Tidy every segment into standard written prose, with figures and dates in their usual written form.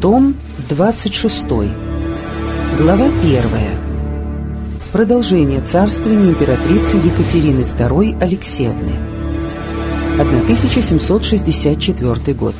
Том 26. Глава 1. Продолжение царствования императрицы Екатерины II Алексеевны. 1764 год.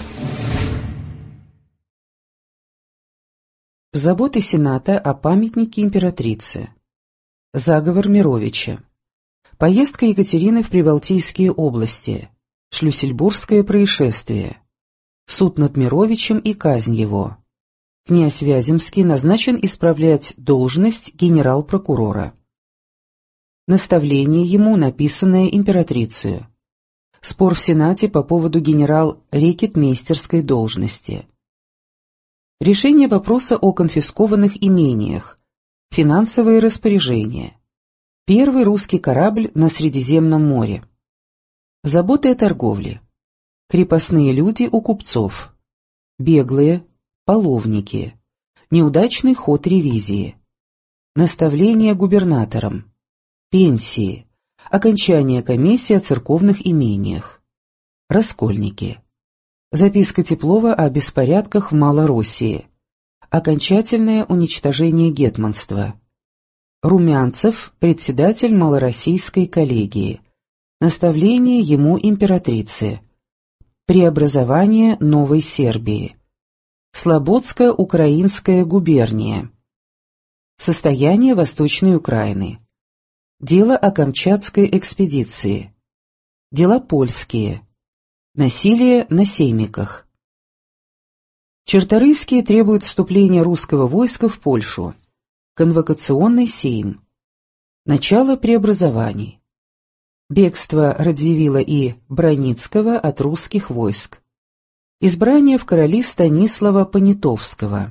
Заботы Сената о памятнике императрице. Заговор Мировича. Поездка Екатерины в Прибалтийские области. Шлюссельбургское происшествие. Суд над Мировичем и казнь его. Князь Вяземский назначен исправлять должность генерал-прокурора. Наставление ему, написанное императрицей. Спор в Сенате по поводу генерал-рекетмейстерской должности. Решение вопроса о конфискованных имениях. Финансовые распоряжения. Первый русский корабль на Средиземном море. Заботы о торговле. Крепостные люди у купцов. Беглые, половники. Неудачный ход ревизии. Наставление губернаторам. Пенсии. Окончание комиссии о церковных имениях. Раскольники. Записка Теплова о беспорядках в Малороссии. Окончательное уничтожение гетманства. Румянцев, председатель Малороссийской коллегии. Наставление ему императрицы. Преобразование Новой Сербии. Слободская украинская губерния. Состояние Восточной Украины. Дело о Камчатской экспедиции. Дела польские. Насилие на Сеймиках. Черторийские требуют вступления русского войска в Польшу. Конвокационный сейм. Начало преобразований. Бегство Радзивилла и Браницкого от русских войск. Избрание в короли Станислава Понятовского.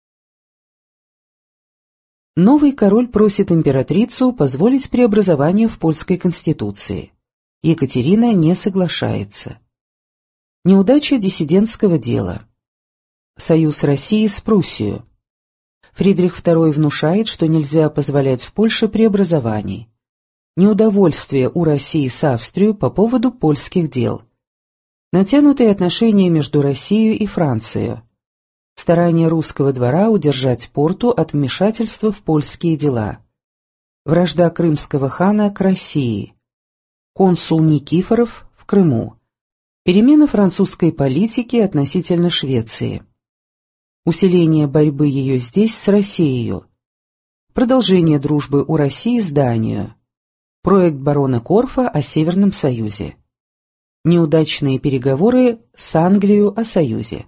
Новый король просит императрицу позволить преобразование в польской конституции. Екатерина не соглашается. Неудача диссидентского дела. Союз России с Пруссией. Фридрих II внушает, что нельзя позволять в Польше преобразований. Неудовольствие у России с Австрией по поводу польских дел. Натянутые отношения между Россией и Францией. Старание русского двора удержать Порту от вмешательства в польские дела. Вражда крымского хана к России. Консул Никифоров в Крыму. Перемена французской политики относительно Швеции. Усиление борьбы ее здесь с Россией. Продолжение дружбы у России с Данией. Проект барона Корфа о Северном Союзе. Неудачные переговоры с Англией о Союзе.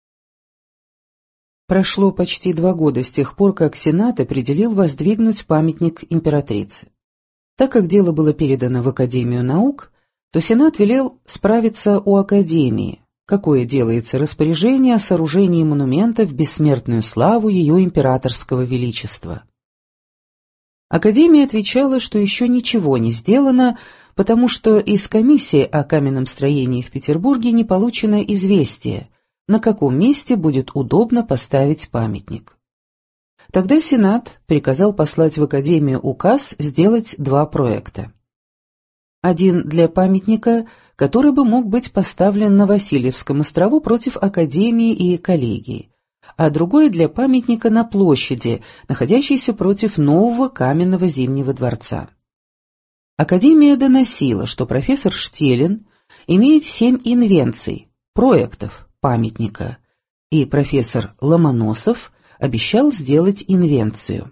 Прошло почти 2 года с тех пор, как Сенат определил воздвигнуть памятник императрице. Так как дело было передано в Академию наук, то Сенат велел справиться у Академии, какое делается распоряжение о сооружении монумента в бессмертную славу ее императорского величества. Академия отвечала, что еще ничего не сделано, потому что из комиссии о каменном строении в Петербурге не получено известие, на каком месте будет удобно поставить памятник. Тогда Сенат приказал послать в Академию указ сделать 2 проекта. Один для памятника, который бы мог быть поставлен на Васильевском острову против Академии и коллегии, а другой для памятника на площади, находящейся против нового каменного Зимнего дворца. Академия доносила, что профессор Штелин имеет 7 инвенций, проектов памятника, и профессор Ломоносов обещал сделать инвенцию.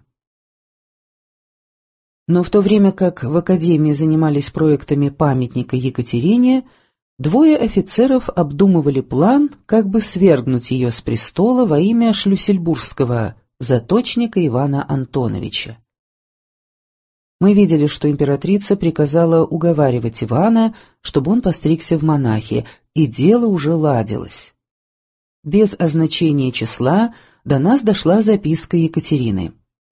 Но в то время как в Академии занимались проектами памятника Екатерине, 2 офицеров обдумывали план, как бы свергнуть ее с престола во имя шлюссельбургского заточника Ивана Антоновича. Мы видели, что императрица приказала уговаривать Ивана, чтобы он постригся в монахи, и дело уже ладилось. Без означения числа до нас дошла записка Екатерины.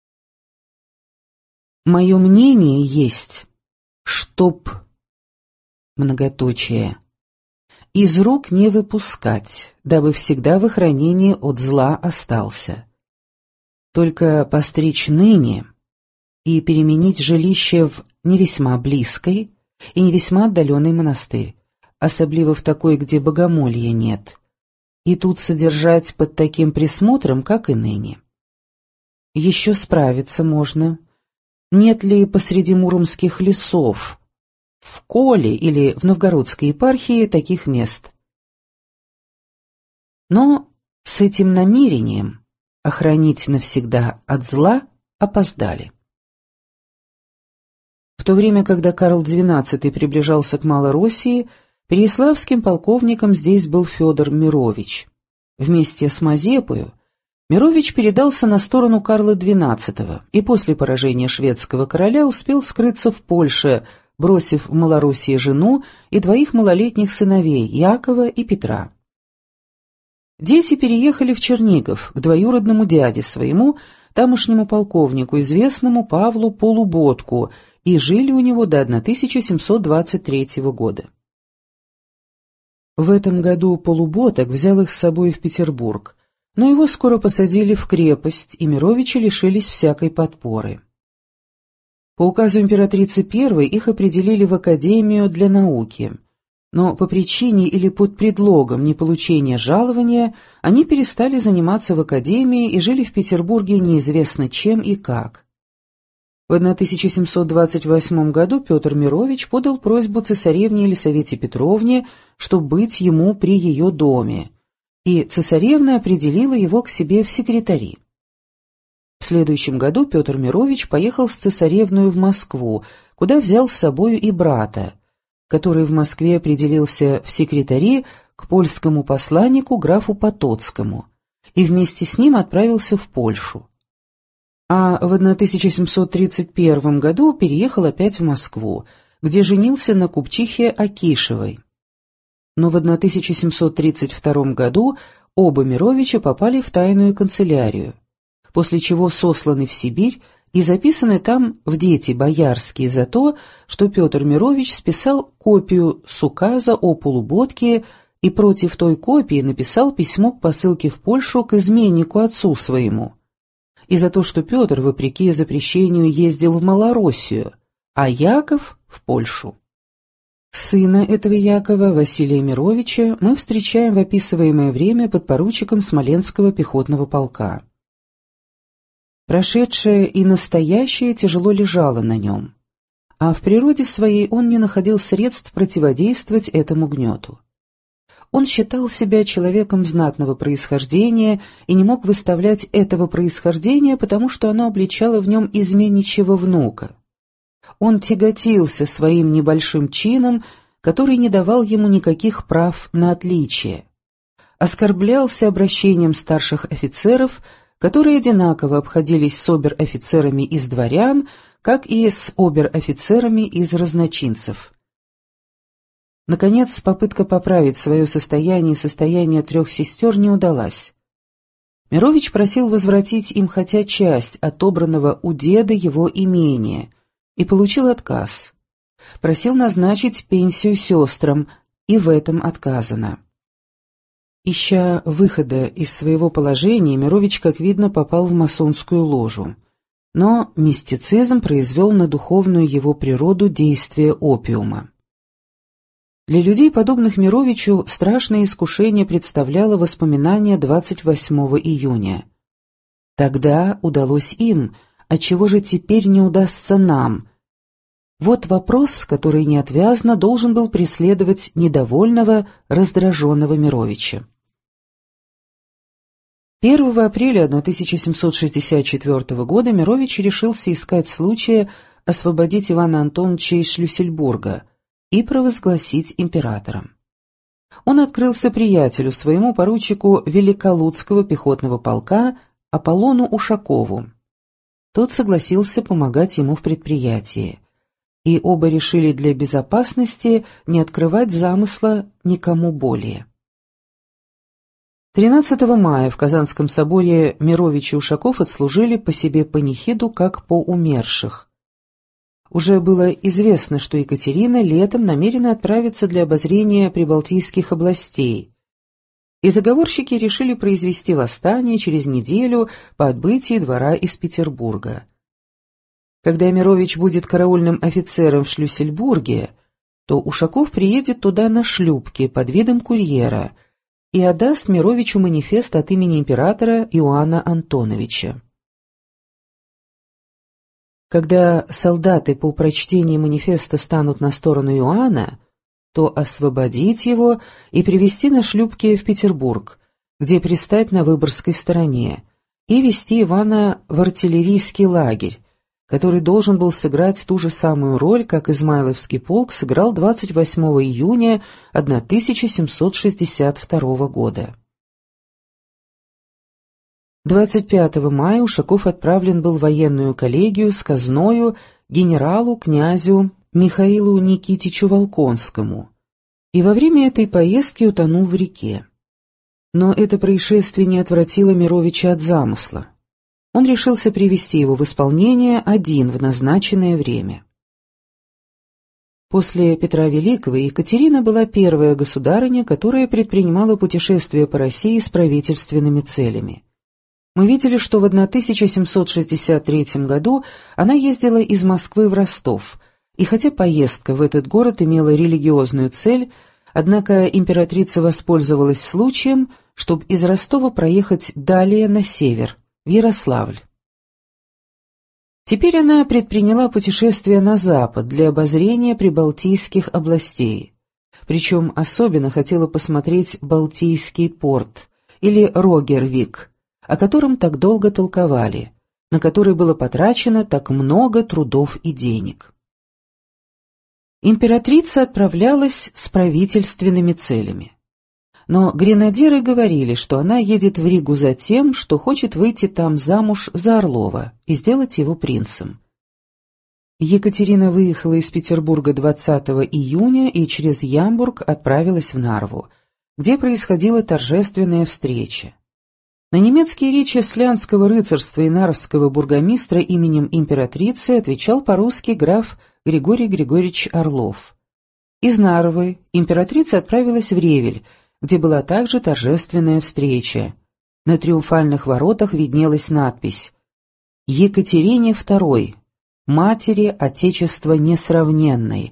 «Мое мнение есть, чтоб многоточие из рук не выпускать, дабы всегда в хранении от зла остался. Только постричь ныне и переменить жилище в не весьма близкой и не весьма отдаленный монастырь, особливо в такой, где богомолья нет, и тут содержать под таким присмотром, как и ныне. Еще справиться можно. Нет ли посреди муромских лесов, в Коле или в Новгородской епархии таких мест? Но с этим намерением охранить навсегда от зла опоздали. В то время, когда Карл XII приближался к Малороссии, переяславским полковником здесь был Федор Мирович. Вместе с Мазепою Мирович передался на сторону Карла XII и после поражения шведского короля успел скрыться в Польше, бросив в Малороссии жену и двоих малолетних сыновей Якова и Петра. Дети переехали в Чернигов к двоюродному дяде своему, тамошнему полковнику, известному Павлу Полуботку, и жили у него до 1723 года. В этом году Полуботок взял их с собой в Петербург, но его скоро посадили в крепость, и Мировичи лишились всякой подпоры. По указу императрицы I их определили в Академию для науки, но по причине или под предлогом неполучения жалования они перестали заниматься в Академии и жили в Петербурге неизвестно чем и как. В 1728 году Петр Мирович подал просьбу цесаревне Елисавете Петровне, чтобы быть ему при ее доме, и цесаревна определила его к себе в секретари. В следующем году Петр Мирович поехал с цесаревной в Москву, куда взял с собою и брата, который в Москве определился в секретари к польскому посланнику графу Потоцкому, и вместе с ним отправился в Польшу. А в 1731 году переехал опять в Москву, где женился на купчихе Акишевой. Но в 1732 году оба Мировича попали в тайную канцелярию, после чего сосланы в Сибирь и записаны там в дети боярские за то, что Петр Мирович списал копию с указа о Полуботке и против той копии написал письмо к посылке в Польшу к изменнику отцу своему, и за то, что Петр, вопреки запрещению, ездил в Малороссию, а Яков — в Польшу. Сына этого Якова, Василия Мировича, мы встречаем в описываемое время подпоручиком Смоленского пехотного полка. Прошедшее и настоящее тяжело лежало на нем, а в природе своей он не находил средств противодействовать этому гнету. Он считал себя человеком знатного происхождения и не мог выставлять этого происхождения, потому что оно обличало в нем изменничьего внука. Он тяготился своим небольшим чином, который не давал ему никаких прав на отличие. Оскорблялся обращением старших офицеров, которые одинаково обходились с обер-офицерами из дворян, как и с обер-офицерами из разночинцев. Наконец, попытка поправить свое состояние и состояние трех сестер не удалась. Мирович просил возвратить им хотя часть отобранного у деда его имения и получил отказ. Просил назначить пенсию сестрам, и в этом отказано. Ища выхода из своего положения, Мирович, как видно, попал в масонскую ложу. Но мистицизм произвел на духовную его природу действие опиума. Для людей, подобных Мировичу, страшное искушение представляло воспоминание 28 июня. Тогда удалось им, отчего же теперь не удастся нам? Вот вопрос, который неотвязно должен был преследовать недовольного, раздраженного Мировича. 1 апреля 1764 года Мирович решился искать случая освободить Ивана Антоновича из Шлюссельбурга и провозгласить императором. Он открылся приятелю, своему поручику Великолудского пехотного полка Аполлону Ушакову. Тот согласился помогать ему в предприятии, и оба решили для безопасности не открывать замысла никому более. 13 мая в Казанском соборе Мирович и Ушаков отслужили по себе панихиду как по умерших. Уже было известно, что Екатерина летом намерена отправиться для обозрения прибалтийских областей, и заговорщики решили произвести восстание через неделю по отбытии двора из Петербурга. Когда Мирович будет караульным офицером в Шлюссельбурге, то Ушаков приедет туда на шлюпке под видом курьера и отдаст Мировичу манифест от имени императора Иоанна Антоновича. Когда солдаты по прочтении манифеста станут на сторону Иоанна, то освободить его и привезти на шлюпке в Петербург, где пристать на Выборгской стороне, и везти Ивана в артиллерийский лагерь, который должен был сыграть ту же самую роль, как Измайловский полк сыграл 28 июня 1762 года. 25 мая Ушаков отправлен был в военную коллегию с казною генералу князю Михаилу Никитичу Волконскому, и во время этой поездки утонул в реке. Но это происшествие не отвратило Мировича от замысла. Он решился привести его в исполнение один в назначенное время. После Петра Великого Екатерина была первая государыня, которая предпринимала путешествия по России с правительственными целями. Мы видели, что в 1763 году она ездила из Москвы в Ростов, и хотя поездка в этот город имела религиозную цель, однако императрица воспользовалась случаем, чтобы из Ростова проехать далее на север, в Ярославль. Теперь она предприняла путешествие на запад для обозрения прибалтийских областей, причем особенно хотела посмотреть Балтийский порт, или Рогервик, о котором так долго толковали, на который было потрачено так много трудов и денег. Императрица отправлялась с правительственными целями. Но гренадеры говорили, что она едет в Ригу за тем, что хочет выйти там замуж за Орлова и сделать его принцем. Екатерина выехала из Петербурга 20 июня и через Ямбург отправилась в Нарву, где происходила торжественная встреча. На немецкие речи слянского рыцарства и нарвского бургомистра именем императрицы отвечал по-русски граф Григорий Григорьевич Орлов. Из Нарвы императрица отправилась в Ревель, где была также торжественная встреча. На триумфальных воротах виднелась надпись «Екатерине II, матери Отечества несравненной».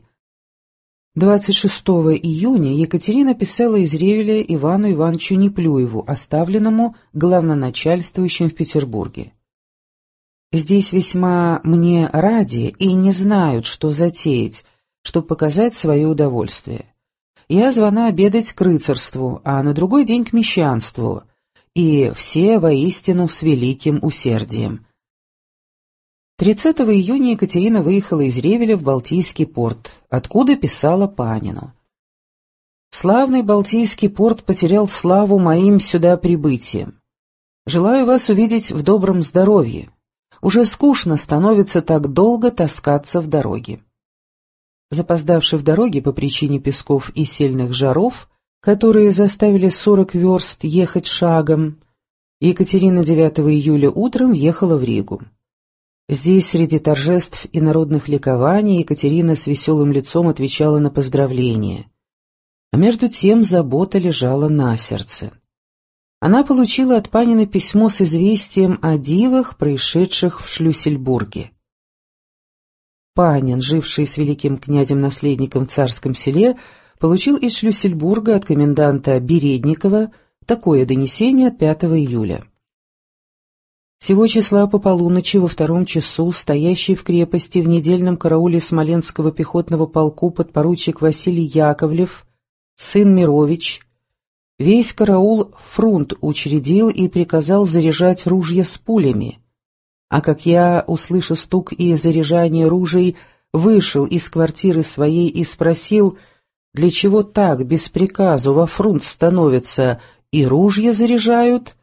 26 июня Екатерина писала из Ревеля Ивану Ивановичу Неплюеву, оставленному главноначальствующим в Петербурге. «Здесь весьма мне ради и не знают, что затеять, чтобы показать свое удовольствие. Я звана обедать к рыцарству, а на другой день к мещанству, и все воистину с великим усердием». 30 июня Екатерина выехала из Ревеля в Балтийский порт, откуда писала Панину. «Славный Балтийский порт потерял славу моим сюда прибытием. Желаю вас увидеть в добром здоровье. Уже скучно становится так долго таскаться в дороге». Запоздавший в дороге по причине песков и сильных жаров, которые заставили 40 верст ехать шагом, Екатерина 9 июля утром въехала в Ригу. Здесь, среди торжеств и народных ликований, Екатерина с веселым лицом отвечала на поздравления. А между тем забота лежала на сердце. Она получила от Панина письмо с известием о дивах, происшедших в Шлюссельбурге. Панин, живший с великим князем-наследником в Царском Селе, получил из Шлюссельбурга от коменданта Бередникова такое донесение от 5 июля. Сего числа по полуночи во 2 часу стоящий в крепости в недельном карауле Смоленского пехотного полку подпоручик Василий Яковлев, сын Мирович, весь караул фрунт учредил и приказал заряжать ружья с пулями, а как я, услыша стук и заряжание ружей, вышел из квартиры своей и спросил, для чего так без приказу во фрунт становятся и ружья заряжают,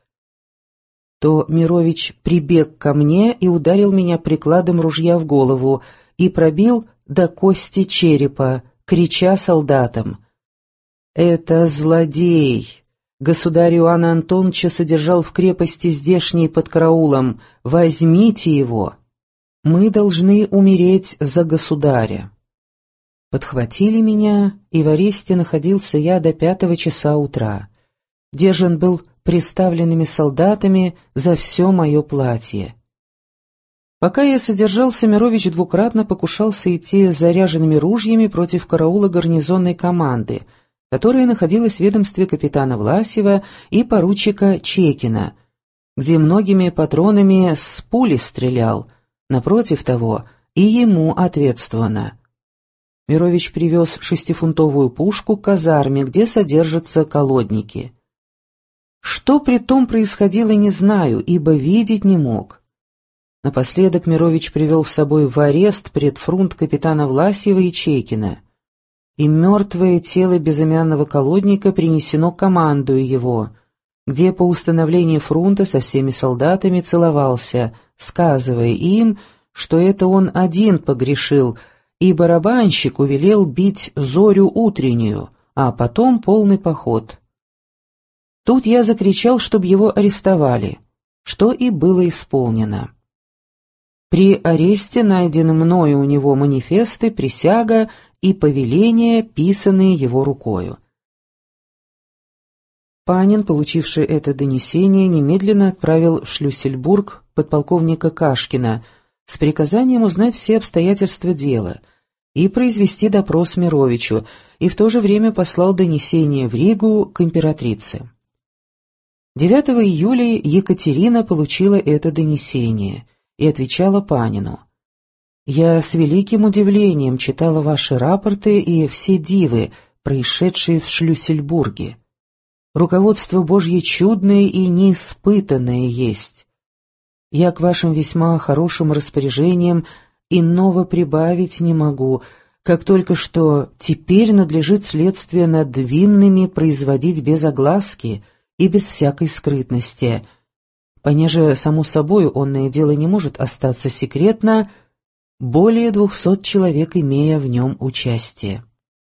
то Мирович прибег ко мне и ударил меня прикладом ружья в голову и пробил до кости черепа, крича солдатам: «Это злодей! Государь Иоанна Антоновича содержал в крепости здешней под караулом. Возьмите его! Мы должны умереть за государя!» Подхватили меня, и в аресте находился я до 5 часа утра. Держан был приставленными солдатами за все мое платье. Пока я содержался, Мирович двукратно покушался идти с заряженными ружьями против караула гарнизонной команды, которая находилась в ведомстве капитана Власьева и поручика Чекина, где многими патронами с пули стрелял, напротив того, и ему ответственно. Мирович привез 6-фунтовую пушку к казарме, где содержатся колодники. Что при том происходило, не знаю, ибо видеть не мог. Напоследок Мирович привел с собой в арест предфрунт капитана Власьева и Чекина, и мертвое тело безымянного колодника принесено командою его, где по установлении фрунта со всеми солдатами целовался, сказывая им, что это он один погрешил, и барабанщику велел бить зорю утреннюю, а потом полный поход. Тут я закричал, чтоб его арестовали, что и было исполнено. При аресте найдены мною у него манифесты, присяга и повеления, писанные его рукою. Панин, получивший это донесение, немедленно отправил в Шлюссельбург подполковника Кашкина с приказанием узнать все обстоятельства дела и произвести допрос Мировичу, и в то же время послал донесение в Ригу к императрице. 9 июля Екатерина получила это донесение и отвечала Панину: «Я с великим удивлением читала ваши рапорты и все дивы, происшедшие в Шлюссельбурге. Руководство Божье чудное и неиспытанное есть. Я к вашим весьма хорошим распоряжениям иного прибавить не могу, как только что теперь надлежит следствие над винными производить без огласки и без всякой скрытности. Понеже, само собой, онное дело не может остаться секретно, более 200 человек имея в нем участие.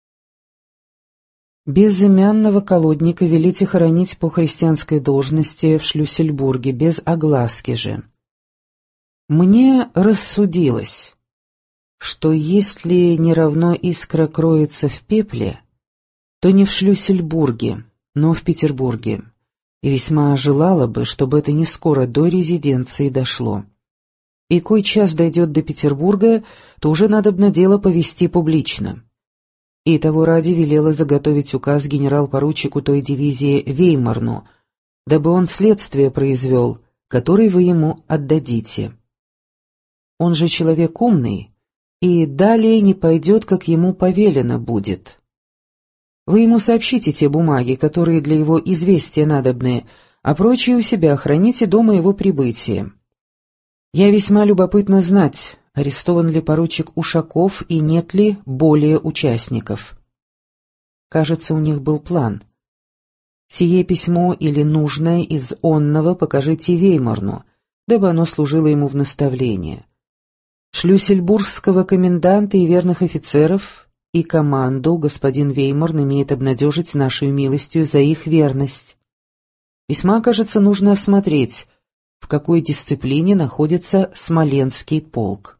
Безымянного колодника велите хоронить по христианской должности в Шлюссельбурге, без огласки же. Мне рассудилось, что если не равно искра кроется в пепле, то не в Шлюссельбурге, но в Петербурге, и весьма желала бы, чтобы это не скоро до резиденции дошло. И кой час дойдет до Петербурга, то уже надобно дело повести публично. И того ради велела заготовить указ генерал-поручику той дивизии Веймарну, дабы он следствие произвел, который вы ему отдадите. Он же человек умный, и далее не пойдет, как ему повелено будет. Вы ему сообщите те бумаги, которые для его известия надобны, а прочие у себя храните до моего прибытия. Я весьма любопытно знать, арестован ли поручик Ушаков и нет ли более участников. Кажется, у них был план. Сие письмо или нужное из онного покажите Веймарну, дабы оно служило ему в наставление. Шлюссельбургского коменданта и верных офицеров и команду господин Веймарн имеет обнадежить нашей милостью за их верность. Весьма, кажется, нужно осмотреть, в какой дисциплине находится Смоленский полк.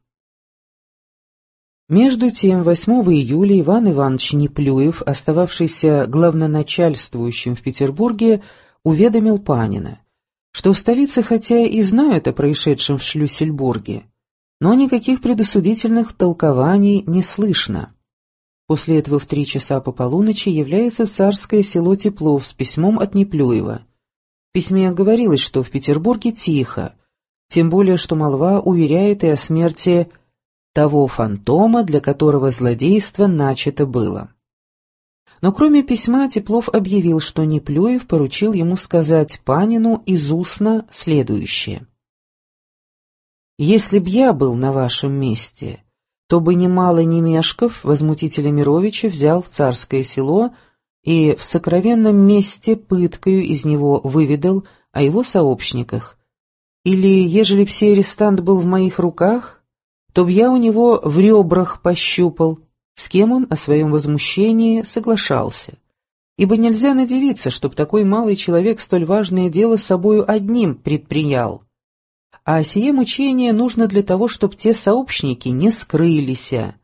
Между тем, 8 июля Иван Иванович Неплюев, остававшийся главноначальствующим в Петербурге, уведомил Панина, что в столице хотя и знают о происшедшем в Шлюссельбурге, но никаких предосудительных толкований не слышно. После этого в 3 часа по полуночи является в Царское село Теплов с письмом от Неплюева. В письме говорилось, что в Петербурге тихо, тем более что молва уверяет и о смерти того фантома, для которого злодейство начато было. Но кроме письма Теплов объявил, что Неплюев поручил ему сказать Панину из устно следующее. «Если б я был на вашем месте, то бы немало не мешков возмутителя Мировича взял в Царское село и в сокровенном месте пыткою из него выведал о его сообщниках. Или, ежели б сей арестант был в моих руках, то б я у него в ребрах пощупал, с кем он о своем возмущении соглашался. Ибо нельзя надивиться, чтоб такой малый человек столь важное дело собою одним предпринял. А сие мучение нужно для того, чтоб те сообщники не скрылися,